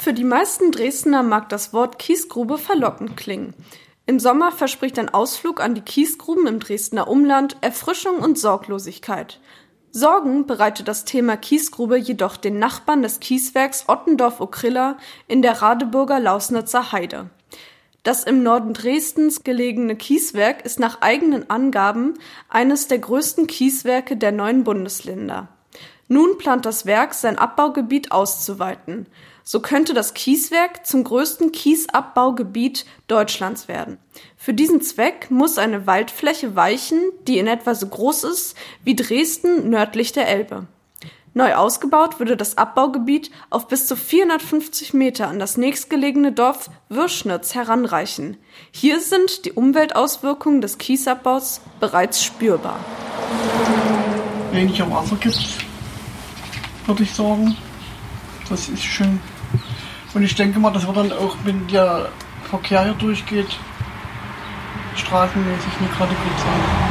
Für die meisten Dresdner mag das Wort Kiesgrube verlockend klingen. Im Sommer verspricht ein Ausflug an die Kiesgruben im Dresdner Umland Erfrischung und Sorglosigkeit. Sorgen bereitet das Thema Kiesgrube jedoch den Nachbarn des Kieswerks Ottendorf-Okrilla in der Radeburger Lausnitzer Heide. Das im Norden Dresdens gelegene Kieswerk ist nach eigenen Angaben eines der größten Kieswerke der 9 Bundesländer. Nun plant das Werk, sein Abbaugebiet auszuweiten. So könnte das Kieswerk zum größten Kiesabbaugebiet Deutschlands werden. Für diesen Zweck muss eine Waldfläche weichen, die in etwa so groß ist wie Dresden nördlich der Elbe. Neu ausgebaut würde das Abbaugebiet auf bis zu 450 Meter an das nächstgelegene Dorf Würschnitz heranreichen. Hier sind die Umweltauswirkungen des Kiesabbaus bereits spürbar. Weniger Wasser gibt, würde ich sagen. Das ist schön. Und ich denke mal, dass wir dann auch, wenn der Verkehr hier durchgeht, straßenmäßig nicht gerade gut sein.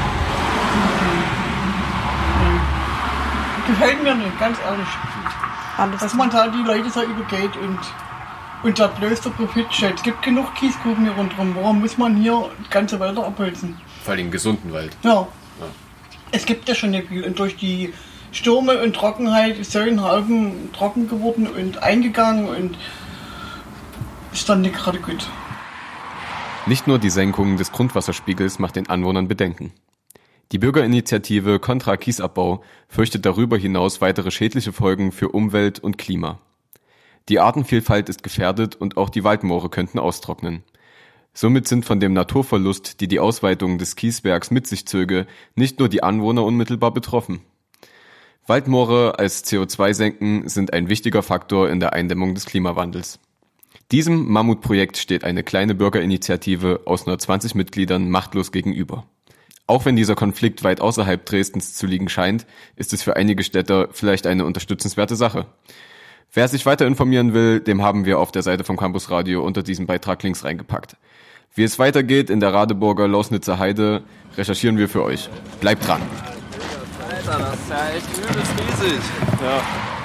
Gefällt mir nicht, ganz ehrlich. Dass man da die Leute so übergeht und da bloß der Profit steht. Es gibt genug Kiesgruben hier rundherum. Warum muss man hier ganze Wälder abholzen? Vor allem gesunden Wald. Ja. Es gibt ja schon nicht viel. Und durch die Stürme und Trockenheit ist so ein Haufen trocken geworden und eingegangen und ist dann nicht gerade gut. Nicht nur die Senkung des Grundwasserspiegels macht den Anwohnern Bedenken. Die Bürgerinitiative Contra Kiesabbau fürchtet darüber hinaus weitere schädliche Folgen für Umwelt und Klima. Die Artenvielfalt ist gefährdet und auch die Waldmoore könnten austrocknen. Somit sind von dem Naturverlust, die Ausweitung des Kieswerks mit sich zöge, nicht nur die Anwohner unmittelbar betroffen. Waldmoore als CO2-Senken sind ein wichtiger Faktor in der Eindämmung des Klimawandels. Diesem Mammutprojekt steht eine kleine Bürgerinitiative aus nur 20 Mitgliedern machtlos gegenüber. Auch wenn dieser Konflikt weit außerhalb Dresdens zu liegen scheint, ist es für einige Städter vielleicht eine unterstützenswerte Sache. Wer sich weiter informieren will, dem haben wir auf der Seite vom Campus Radio unter diesem Beitrag Links reingepackt. Wie es weitergeht in der Radeburger Lausnitzer Heide, recherchieren wir für euch. Bleibt dran! Alter, das ist ja echt übelst riesig. Ja.